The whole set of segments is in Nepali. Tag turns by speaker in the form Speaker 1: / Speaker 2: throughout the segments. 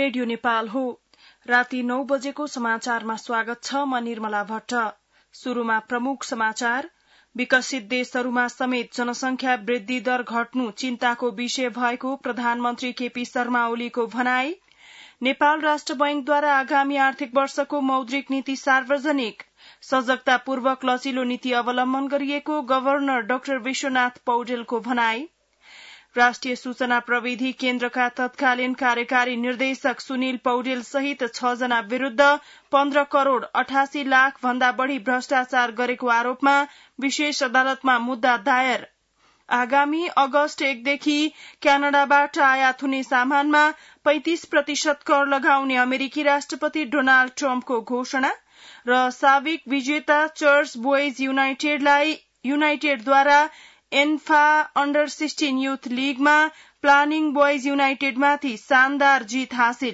Speaker 1: रेडियो नेपाल हो। राति 9 बजेको समाचारमा स्वागत छ। म निर्मला भट्ट। शुरूमा प्रमुख समाचार। विकसित देशहरूमा समेत जनसंख्या वृद्धि दर घट्नु चिन्ताको विषय भएको प्रधानमन्त्री केपी शर्मा ओलीको भनाई। नेपाल राष्ट्र बैंकद्वारा आगामी आर्थिक वर्षको मौद्रिक नीति सार्वजनिक। सजगतापूर्वक लचिलो नीति अवलम्बन गरिएको गवर्नर डाक्टर विश्वनाथ पौडेलको भनाई। राष्ट्रिय सूचना प्रविधि केन्द्रका तत्कालीन कार्यकारी निर्देशक सुनिल पौडेल सहित 6 जना विरूद्ध 15 करोड़ 88 लाख भन्दा बढ़ी भ्रष्टाचार गरेको आरोपमा विशेष अदालतमा मुद्दा दायर। आगामी अगस्त 1 देखि क्यानाडाबाट आयात हुने सामानमा 35% कर लगाउने अमेरिकी राष्ट्रपति डोनाल्ड ट्रम्पको घोषणा र साबिक विजेता चर्च बोइज युनाइटेडद्वारा एन्फा अन्डर 16 युथ लीगमा प्लानिङ बोइज युनाइटेडमाथि शानदार जीत हासिल।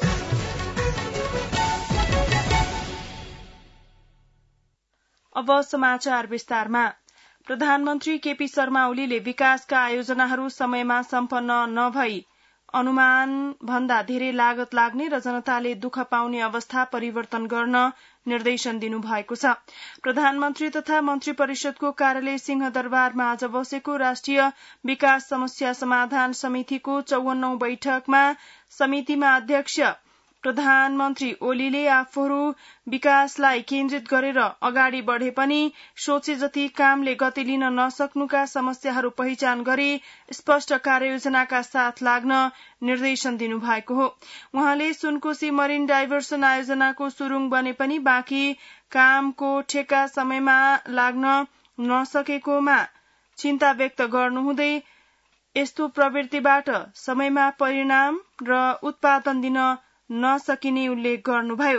Speaker 1: अब समाचार विस्तारमा। प्रधानमन्त्री केपी शर्मा ओलीले विकासका आयोजनाहरू समयमा सम्पन्न नभई अनुमान भन्दा धेरै लागत लाग्ने र जनताले दुःख पाउने अवस्था परिवर्तन गर्न निर्देशन दिनुभएको छ। प्रधानमन्त्री तथा मन्त्री परिषदको कार्यालय सिंहदरबारमा आज बसेको राष्ट्रिय विकास समस्या समाधान समितिको 54औं बैठकमा समितिमा अध्यक्ष प्रधानमन्त्री ओलीले आफूहरू विकासलाई केन्द्रित गरेर अगाडि बढ़े पनि सोचे जति कामले गति लिन नसक्नुका समस्याहरू पहिचान गरी स्पष्ट कार्ययोजनाका साथ लाग्न निर्देशन दिनुभएको हो। उहाँले सुनकोशी मरिन डाइभर्सन आयोजनाको सुरुङ बने पनि बाँकी कामको ठेक्का समयमा लाग्न नसकेकोमा चिन्ता व्यक्त गर्नुहुँदै यस्तो प्रवृत्तिबाट समयमा परिणाम र उत्पादन दिन नसकिने उल्लेख गर्नुभयो।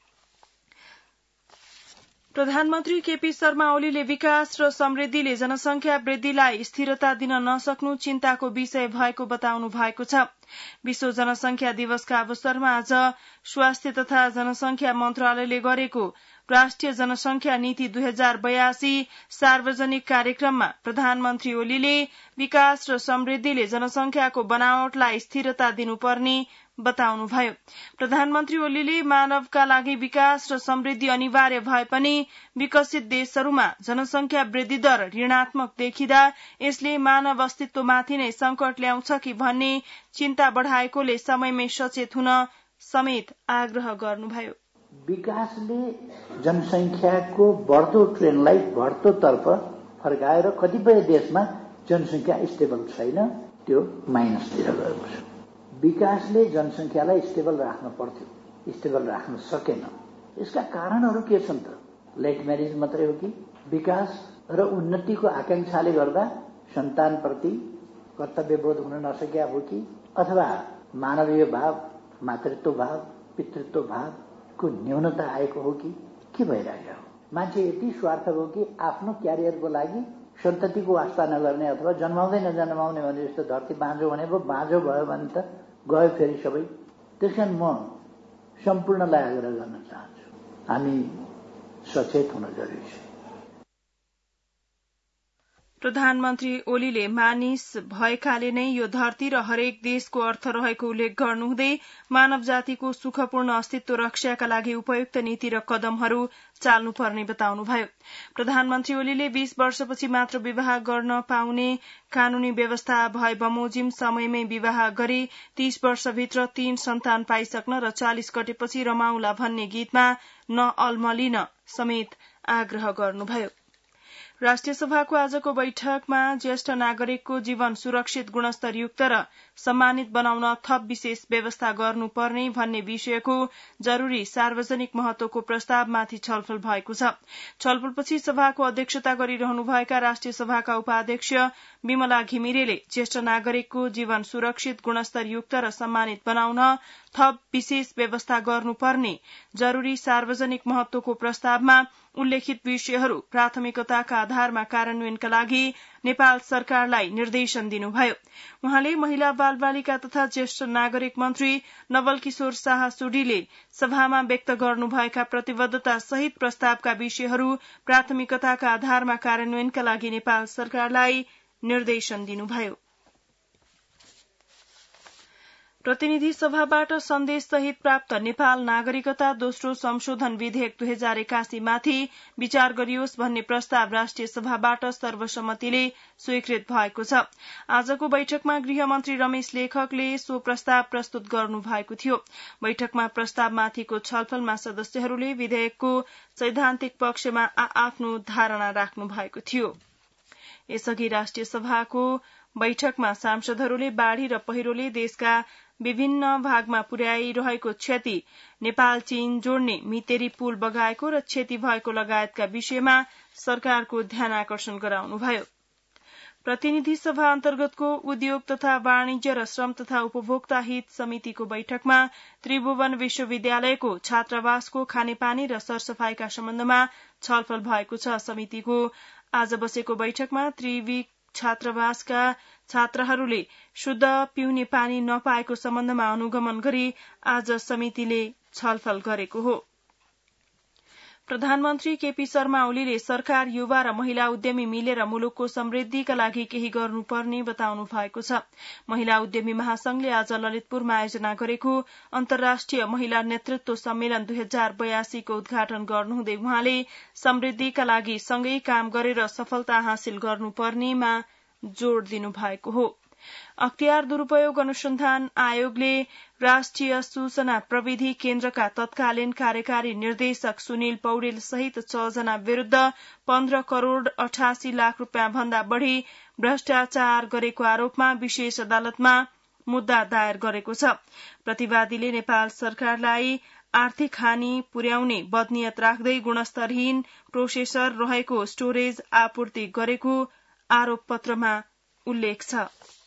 Speaker 1: प्रधानमन्त्री केपी शर्मा ओलीले विकास र समृद्धिले जनसंख्या वृद्धिलाई स्थिरता दिन नसक्नु चिन्ताको विषय भएको बताउनु भएको छ। विश्व जनसंख्या दिवसका अवसरमा आज स्वास्थ्य तथा जनसंख्या मन्त्रालयले गरेको राष्ट्रिय जनसंख्या नीति 2082 सार्वजनिक कार्यक्रममा प्रधानमन्त्री ओलीले विकास र समृद्धिले जनसंख्याको बनावटलाई स्थिरता दिनुपर्ने बताउनुभयो। प्रधानमन्त्री ओलीले मानवका लागि विकास र समृद्धि अनिवार्य भए पनि विकसित देशहरूमा जनसंख्या वृद्धि दर ऋणात्मक देखिँदा यसले मानव अस्तित्वमाथि नै संकट ल्याउँछ कि भन्ने चिन्ता बढ़ाएकोले समयमै सचेत हुन समेत आग्रह गर्नुभयो।
Speaker 2: विकासले जनसंख्याको बढ्दो ट्रेन्डलाई घट्दोतर्फ फर्काएर कतिपय देशमा जनसंख्या स्टेबल छैन, त्यो माइनसतिर गएको छ। विकासले जनसंख्यालाई स्टेबल राख्न पर्थ्यो, स्टेबल राख्न सकेन। यसका कारणहरू के छन् त? लेट म्यारेज मात्रै हो कि विकास र उन्नतिको आकांक्षाले गर्दा सन्तानप्रति कर्तव्यबोध हुन नसकेका हो कि अथवा मानवीय भाव, मातृत्व भाव, पितृत्व भावको न्यूनता आएको हो कि के भइरहेको हो? मान्छे यति स्वार्थ हो कि आफ्नो क्यारियरको लागि सन्ततिको वास्ता नगर्ने अथवा जन्माउँदै नजन्माउने भने जस्तो धरती बाँझो भने पो बाँझो भयो भने त गयो फेरि सबै। त्यसकारण म सम्पूर्णलाई आग्रह गर्न चाहन्छु, हामी सचेत हुन जरुरी छ।
Speaker 1: प्रधानमन्त्री ओलीले मानिस भएकाले नै यो धरती र हरेक देशको अर्थ रहेको उल्लेख गर्नुहुँदै मानव जातिको सुखपूर्ण अस्तित्व रक्षाका लागि उपयुक्त नीति र कदमहरू चाल्नुपर्ने बताउनुभयो। प्रधानमन्त्री ओलीले 20 वर्षपछि मात्र विवाह गर्न पाउने कानूनी व्यवस्था भए बमोजिम समयमै विवाह गरी 30 वर्षभित्र 3 सन्तान पाइसक्न र 40 कटेपछि रमाउला भन्ने गीतमा नअल्मलिन समेत आग्रह गर्नुभयो। राष्ट्रिय सभाको आजको बैठकमा ज्येष्ठ नागरिकको जीवन सुरक्षित गुणस्तरयुक्त र सम्मानित बनाउन थप विशेष व्यवस्था गर्नुपर्ने भन्ने विषयको जरूरी सार्वजनिक महत्वको प्रस्तावमाथि छलफल भएको छ। छलफलपछि सभाको अध्यक्षता गरिरहनुभएका राष्ट्रिय सभाका उपाध्यक्ष विमला घिमिरेले ज्येष्ठ नागरिकको जीवन सुरक्षित गुणस्तरयुक्त र सम्मानित बनाउन थप विशेष व्यवस्था गर्नुपर्ने जरूरी सार्वजनिक महत्वको प्रस्तावमा उल्लेखित विषयहरू प्राथमिकताका आधारमा कार्यान्वयनका लागि नेपाल सरकारलाई निर्देशन दिनुभयो। उहाँले महिला बालबालिका तथा ज्येष्ठ नागरिक मन्त्री नवल किशोर शाह सुडीले सभामा व्यक्त गर्नुभएका प्रतिबद्धता सहित प्रस्तावका विषयहरू प्राथमिकताका आधारमा कार्यान्वयनका लागि नेपाल सरकारलाई निर्देशन दिनुभयो। प्रतिनिधि सभाबाट सन्देश सहित प्राप्त नेपाल नागरिकता दोस्रो संशोधन विधेयक 2081 माथि विचार गरियोस् भन्ने प्रस्ताव राष्ट्रिय सभाबाट सर्वसम्मतिले स्वीकृत भएको छ। आजको बैठकमा गृहमन्त्री रमेश लेखकले सो प्रस्ताव प्रस्तुत गर्नु भएको थियो। बैठकमा प्रस्तावमाथिको छलफलमा सदस्यहरूले विधेयकको सैद्धान्तिक पक्षमा आफ्नो धारणा राख्नु भएको थियो। यसअघि राष्ट्रिय सभाको बैठकमा सांसदहरूले बाढ़ी र पहिरोले देशका विभिन्न भागमा पुर्याइरहेको क्षति, नेपाल चीन जोड्ने मितेरी पुल बगाएको र क्षति भएको लगायतका विषयमा सरकारको ध्यान आकर्षण गराउनुभयो। प्रतिनिधि सभा अन्तर्गतको उद्योग तथा वाणिज्य र श्रम तथा उपभोक्ता हित समितिको बैठकमा त्रिभुवन विश्वविद्यालयको छात्रावासको खानेपानी र सरसफाईका सम्बन्धमा छलफल भएको छ। समितिको आज बसेको बैठकमा त्रिवी छात्रावासका छात्राहरूले शुद्ध पिउने पानी नपाएको सम्बन्धमा अनुगमन गरी आज समितिले छलफल गरेको हो। प्रधानमन्त्री केपी शर्मा ओलीले सरकार, युवा र महिला उद्यमी मिलेर मुलुकको समृद्धिका लागि केही गर्नुपर्ने बताउनु भएको छ। महिला उद्यमी महासंघले आज ललितपुरमा आयोजना गरेको अन्तर्राष्ट्रिय महिला नेतृत्व सम्मेलन 2082 को उद्घाटन गर्नुहुँदै उहाँले समृद्धिका लागि सँगै काम गरेर सफलता हासिल गर्नुपर्नेमा जोड़ दिनु भएको हो। अख्तियार दुरूपयोग अनुसन्धान आयोगले राष्ट्रिय सूचना प्रविधि केन्द्रका तत्कालीन कार्यकारी निर्देशक सुनिल पौडेल सहित 6 जना विरूद्ध 15 करोड़ 88 लाख रूपियाँ भन्दा बढ़ी भ्रष्टाचार गरेको आरोपमा विशेष अदालतमा मुद्दा दायर गरेको छ। प्रतिवादीले नेपाल सरकारलाई आर्थिक हानि पुर्याउने बदनियत राख्दै गुणस्तरहीन प्रोसेसर रहेको स्टोरेज आपूर्ति गरेको आरोप पत्रमा उल्लेख छ।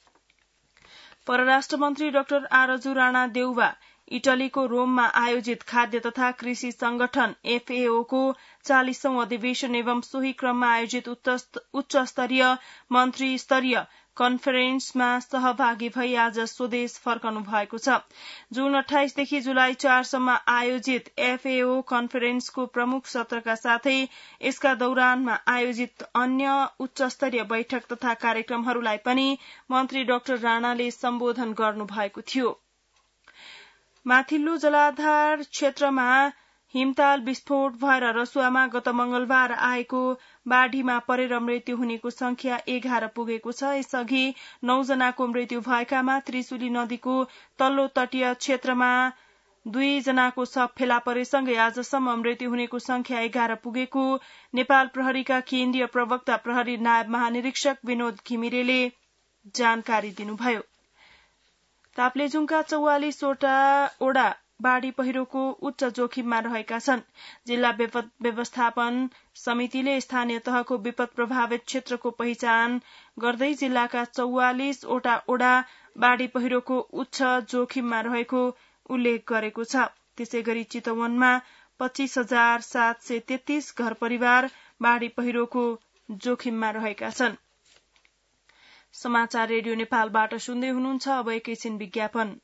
Speaker 1: परराष्ट्र मन्त्री डाक्टर आरजु राणा देउवा इटलीको रोममा आयोजित खाद्य तथा कृषि संगठन FAO को 40औं अधिवेशन एवं सोही क्रममा आयोजित उच्च स्तरीय मन्त्री स्तरीय कन्फरेन्समा सहभागी भई आज स्वदेश फर्कनु भएको छ। जुन 28 देखि जुलाई 4 सम्म आयोजित FAO कन्फरेन्सको प्रमुख सत्रका साथै यसका दौरानमा आयोजित अन्य उच्च स्तरीय बैठक तथा कार्यक्रमहरूलाई पनि मन्त्री डाक्टर राणाले सम्बोधन गर्नु भएको थियो। माथिल्लो जलाधार क्षेत्रमा हिमताल विस्फोट भएर रसुवामा गत मंगलबार आएको बाढ़ीमा परेर मृत्यु हुनेको संख्या 11 पुगेको छ। यसअघि 9 जनाको मृत्यु भएकामा त्रिशुली नदीको तल्लो तटीय क्षेत्रमा 2 जनाको शव फेला परेसँगै आजसम्म मृत्यु हुनेको संख्या 11 पुगेको नेपाल प्रहरीका केन्द्रीय प्रवक्ता प्रहरी नायब महानिरीक्षक विनोद घिमिरेले जानकारी दिनुभयो। ताप्लेजुङका 44 वटा बाढ़ी पहिरोको उच्च जोखिममा रहेका छन्। जिल्ला विपद व्यवस्थापन समितिले स्थानीय तहको विपद प्रभावित क्षेत्रको पहिचान गर्दै जिल्लाका 44 वटा ओडा बाढ़ी पहिरोको उच्च जोखिममा रहेको उल्लेख गरेको छ। त्यसैगरी चितवनमा 25,733 घर परिवार बाढ़ी पहिरोको जोखिममा रहेका छन्। समाचार रेडियो नेपालबाट सुन्दै हुनुहुन्छ। अब एकैछिन विज्ञापन।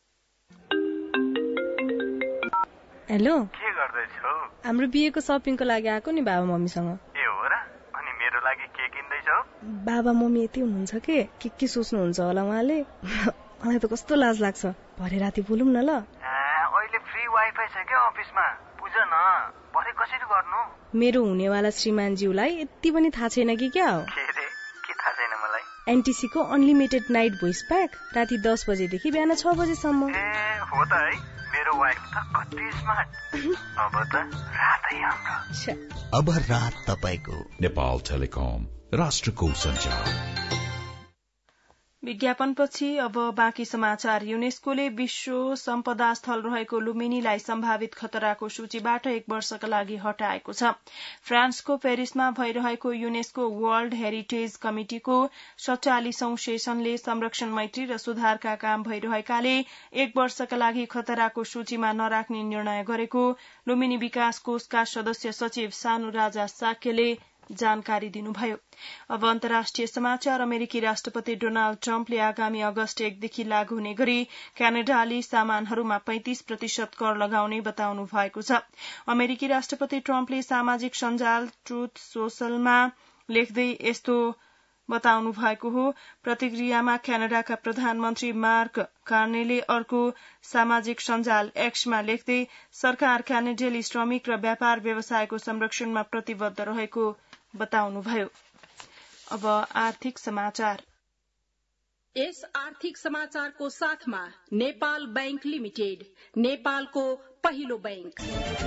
Speaker 3: हेलो,
Speaker 4: के गर्दैछौ?
Speaker 3: हाम्रो बिहेको शपिङको लागि आएको नि बाबा मम्मीसँग।
Speaker 4: ए हो र? अनि मेरो लागि के किन्दैछौ?
Speaker 3: बाबा मम्मी यति हुनुहुन्छ के सोच्नुहुन्छ होला उहाँले। मलाई त कस्तो लाज लाग्छ। भरे राति बोलौँ न ल।
Speaker 4: अहिले फ्री वाइफाई छ के अफिसमा? बुझ न, भरे कसरी गर्नु?
Speaker 3: मेरो हुनेवाला श्रीमानज्यूलाई यति पनि थाहा छैन कि क्या हो?
Speaker 4: के रे? के थाहा छैन मलाई?
Speaker 3: एनटीसी को अनलिमिटेड नाइट भोइस प्याक राति 10 बजेदेखि बिहान 6 बजेसम्म।
Speaker 4: ए हो त है, मेरो वाइफ त कति स्मार्ट। अब त रातै हाम्रो।
Speaker 5: अब रात तपाईको। नेपाल टेलिकम, राष्ट्रको सञ्चार।
Speaker 1: विज्ञापनपछि अब बाँकी समाचार। युनेस्कोले विश्व सम्पदा स्थल रहेको लुम्बिनीलाई सम्भावित खतराको सूचीबाट 1 वर्षका लागि हटाएको छ। फ्रान्सको पेरिसमा भइरहेको युनेस्को वर्ल्ड हेरिटेज कमिटिको 47औं सेसनले संरक्षण मैत्री र सुधारका काम भइरहेकाले 1 वर्षका लागि खतराको सूचीमा नराख्ने निर्णय गरेको लुम्बिनी विकास कोषका सदस्य सचिव सानु राजा साक्यले जानकारी दिनुभयो। अब अन्तर्राष्ट्रिय समाचार। अमेरिकी राष्ट्रपति डोनाल्ड ट्रम्पले आगामी अगस्त 1 देखि लागू हुने गरी क्यानाडाली सामानहरूमा 35% कर लगाउने बताउनु भएको छ। अमेरिकी राष्ट्रपति ट्रम्पले सामाजिक सञ्जाल ट्रुथ सोशलमा लेख्दै यस्तो बताउनु भएको हो। प्रतिक्रियामा क्यानाडाका प्रधानमन्त्री मार्क कार्नेले अर्को सामाजिक सञ्जाल एक्समा लेख्दै सरकार क्यानाडियाली श्रमिक र व्यापार व्यवसायको संरक्षणमा प्रतिबद्ध रहेको बताउनुभयो। अब आर्थिक समाचार।
Speaker 6: यस आर्थिक समाचारको साथमा नेपाल बैंक लिमिटेड, नेपालको पहिलो बैंक।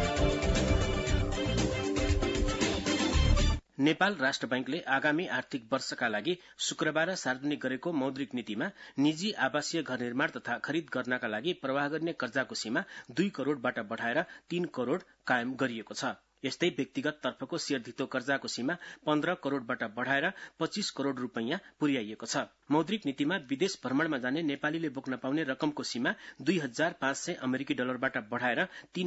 Speaker 7: नेपाल राष्ट्र बैंकले आगामी आर्थिक वर्षका लागि शुक्रबार सार्वजनिक गरेको मौद्रिक नीतिमा निजी आवासीय घर निर्माण तथा खरिद गर्नका लागि प्रवाह गर्ने कर्जाको सीमा 2 करोड़बाट बढ़ाएर 3 करोड़ कायम गरिएको छ। यस्तै व्यक्तिगत तर्फको शेयरधितो कर्जाको सीमा 15 करोड़बाट बढ़ाएर 25 करोड़ रूपैयाँ पुर्याइएको छ। मौद्रिक नीतिमा विदेश भ्रमणमा जाने नेपालीले बोक्न पाउने रकमको सीमा $2,500 अमेरिकी डलरबाट बढ़ाएर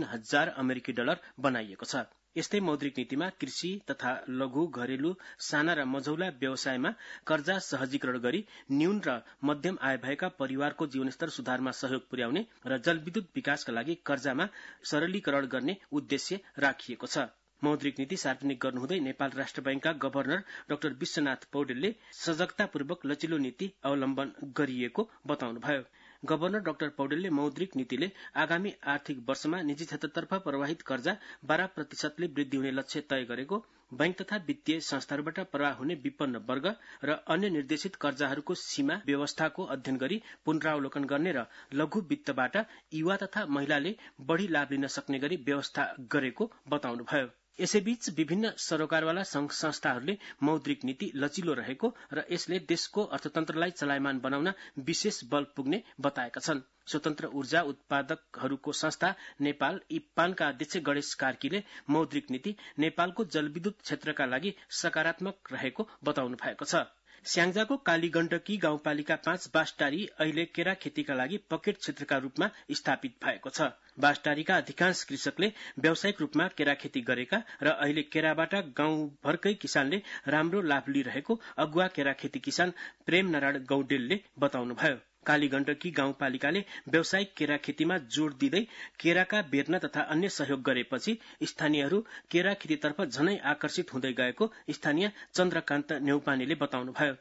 Speaker 7: $3,000 बनाइएको छ। यस्तै मौद्रिक नीतिमा कृषि तथा लघु घरेलु साना र मझौला व्यवसायमा कर्जा सहजीकरण गरी न्यून र मध्यम आय भएका परिवारको जीवनस्तर सुधारमा सहयोग पुर्याउने र जलविद्युत विकासका लागि कर्जामा सरलीकरण गर्ने उद्देश्य राखिएको छ। मौद्रिक नीति सार्वजनिक गर्नुहुँदै नेपाल राष्ट्र बैंकका गभर्नर डाक्टर विश्वनाथ पौडेलले सजगतापूर्वक लचिलो नीति अवलम्बन गरिएको बताउनुभयो। गभर्नर डाक्टर पौडेलले मौद्रिक नीतिले आगामी आर्थिक वर्षमा निजी क्षेत्रतर्फ प्रवाहित कर्जा 12% वृद्धि हुने लक्ष्य तय गरेको, बैंक तथा वित्तीय संस्थाहरूबाट प्रवाह हुने विपन्न वर्ग र अन्य निर्देशित कर्जाहरूको सीमा व्यवस्थाको अध्ययन गरी पुनरावलोकन गर्ने र लघु वित्तबाट युवा तथा महिलाले बढ़ी लाभ लिन सक्ने गरी व्यवस्था गरेको बताउनुभयो। यसैबीच विभिन्न सरोकारवाला संघ संस्थाहरूले मौद्रिक नीति लचिलो रहेको र यसले देशको अर्थतन्त्रलाई चलायमान बनाउन विशेष बल पुग्ने बताएका छन्। स्वतन्त्र ऊर्जा उत्पादकहरूको संस्था नेपाल इप्पानका अध्यक्ष गणेश कार्कीले मौद्रिक नीति नेपालको जलविद्युत क्षेत्रका लागि सकारात्मक रहेको बताउनु भएको छ। स्याङ्जाको कालीगण्डकी गाउँपालिका 5 बासटारी अहिले केरा खेतीका लागि पकेट क्षेत्रका रूपमा स्थापित भएको छ। बासटारीका अधिकांश कृषकले व्यावसायिक रूपमा केरा खेती गरेका र अहिले केराबाट गाउँभरकै किसानले राम्रो लाभ लिइरहेको अगुवा केरा खेती किसान प्रेम नारायण गौडेलले बताउनुभयो। कालीगण्डकी गाउँपालिकाले व्यावसायिक केरा खेतीमा जोड़ दिँदै केराका बेर्ना तथा अन्य सहयोग गरेपछि स्थानीयहरू केरा खेतीतर्फ झनै आकर्षित हुँदै गएको स्थानीय चन्द्रकान्त नेउपानेले बताउनुभयो।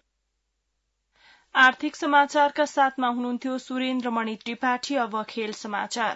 Speaker 1: आर्थिक समाचारका साथमा हुनुहुन्थ्यो सुरेन्द्रमणि त्रिपाठी। अब खेल समाचार।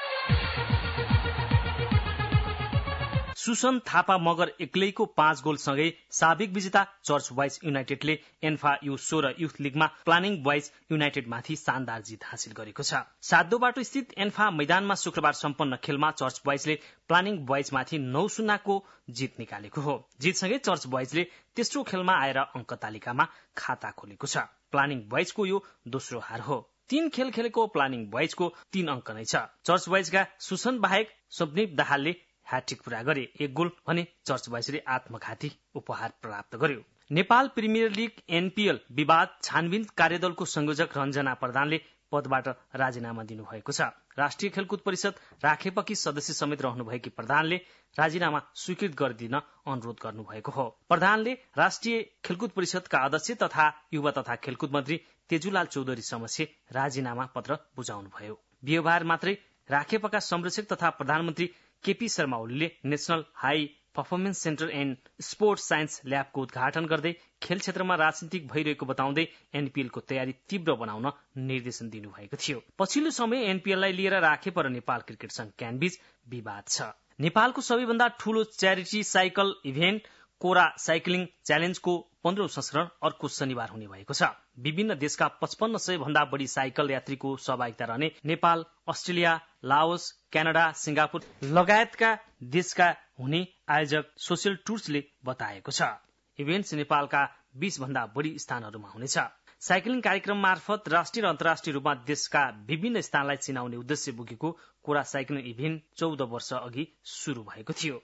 Speaker 8: सुसन थापा मगर एक्लैको 5 गोलसँगै साबिक विजेता चर्च बोइज युनाइटेडले एन्फा U16 युथ लीगमा प्लानिङ बोइज युनाइटेडमाथि शानदार जित हासिल गरेको छ। सातो बाटो स्थित एन्फा मैदानमा शुक्रबार सम्पन्न खेलमा चर्च बोइजले प्लानिङ बोइजमाथि 9-0 को जित निकालेको हो। जितसँगै चर्च बोइजले तेस्रो खेलमा आएर अङ्क तालिकामा खाता खोलेको छ। प्लानिङ बोइजको यो दोस्रो हार हो। 3 खेल खेलेको प्लानिङ बोइजको 3 अङ्क नै छ। चर्च बोइजका सुसन बाहेक स्वप्निप दाहालले ह्याट्रिक पूरा गरे। 1 गोल भने चर्च बोइजले आत्मघाती उपहार प्राप्त गर्यो। नेपाल प्रिमियर लीग NPL विवाद छानबिन कार्यदलको संयोजक रञ्जना प्रधानले पदबाट राजीनामा दिनुभएको छ। राष्ट्रिय खेलकुद परिषद राखेपकी सदस्य समेत रहनुभएकी प्रधानले राजीनामा स्वीकृत गरिदिन अनुरोध गर्नुभएको हो। प्रधानले राष्ट्रिय खेलकुद परिषदका अध्यक्ष तथा युवा तथा खेलकुद मन्त्री तेजुलाल चौधरी समक्ष राजीनामा पत्र बुझाउनुभयो। व्यवहार मात्रै राखेपका संरक्षक तथा प्रधानमन्त्री केपी शर्मा ओलीले national high performance centre and sports science ल्याबको उद्घाटन गर्दै खेल क्षेत्रमा राजनीतिक भइरहेको बताउँदै NPL को तयारी तीव्र बनाउन निर्देशन दिनुभएको थियो। पछिल्लो समय NPL लाई लिएर राखेप र नेपाल क्रिकेट संघ क्यानबीच विवाद छ। नेपालको सबैभन्दा ठूलो charity cycle event Kora cycling च्यालेन्जको 15औं संस्करण अर्को शनिबार हुने भएको छ। विभिन्न देशका 5500 भन्दा बढी साइकल यात्रीको सहभागिता रहने Nepal, Australia, Laos, Canada, Singapore लगायतका देशका हुने आयोजक सोशल टुर्सले बताएको छ। इभेन्ट्स नेपालका 20 भन्दा बढी स्थानहरूमा हुनेछ। साइक्लिङ कार्यक्रम मार्फत राष्ट्रिय र अन्तर्राष्ट्रिय रूपमा देशका विभिन्न स्थानलाई चिनाउने उद्देश्य बोकेको कोरा साइक्लिङ इभेन्ट 14 वर्ष अघि शुरू भएको थियो।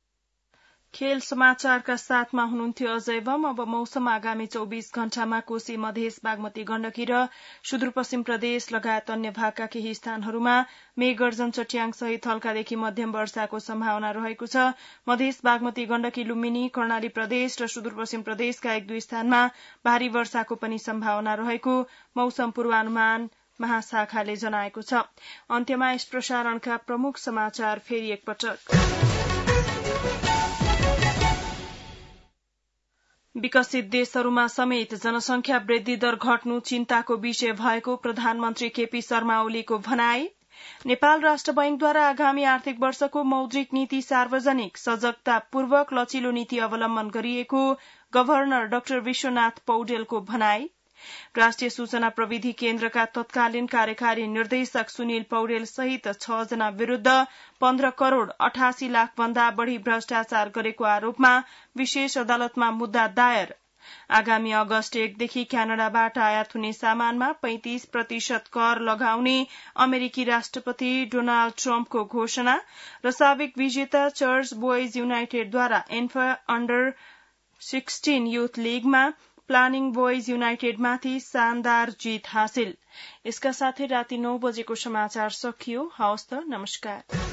Speaker 1: खेल समाचारका साथमा हुनुहुन्थ्यो अजय बम। अब मौसम आगामी 24 घण्टामा कोशी मधेस बागमती गण्डकी र सुदूरपश्चिम प्रदेश लगायत अन्य भागका केही स्थानहरूमा मेघगर्जन चट्याङ सहित हल्कादेखि मध्यम वर्षाको सम्भावना रहेको छ। मधेस बागमती गण्डकी लुम्बिनी कर्णाली प्रदेश र सुदूरपश्चिम प्रदेशका 1-2 स्थानमा भारी वर्षाको पनि सम्भावना रहेको मौसम पूर्वानुमान महाशाखाले जनाएको छ। अन्त्यमा यस प्रसारणका प्रमुख समाचार फेरि एकपटक। विकसित देशहरूमा समेत जनसंख्या वृद्धि दर घट्नु चिन्ताको विषय भएको प्रधानमन्त्री केपी शर्मा ओलीको भनाई। नेपाल राष्ट्र बैंकद्वारा आगामी आर्थिक वर्षको मौद्रिक नीति सार्वजनिक सजगतापूर्वक लचिलो नीति अवलम्बन गरिएको गभर्नर डाक्टर विश्वनाथ पौडेलको भनाई। राष्ट्रिय सूचना प्रविधि केन्द्रका तत्कालीन कार्यकारी निर्देशक सुनिल पौडेल सहित 6 जना विरूद्ध 15 करोड़ 88 लाख भन्दा बढ़ी भ्रष्टाचार गरेको आरोपमा विशेष अदालतमा मुद्दा दायर। आगामी अगस्त 1 देखि क्यानाडाबाट आयात हुने सामानमा 35% कर लगाउने अमेरिकी राष्ट्रपति डोनाल्ड ट्रम्पको घोषणा र साबिक विजेता चर्च बोइज युनाइटेडद्वारा एन्फा अन्डर 16 युथ लीगमा प्लानिङ बोइज युनाइटेडमाथि शानदार जित हासिल। यसका साथै राति 9 बजेको समाचार सकियो। हवस् त, नमस्कार।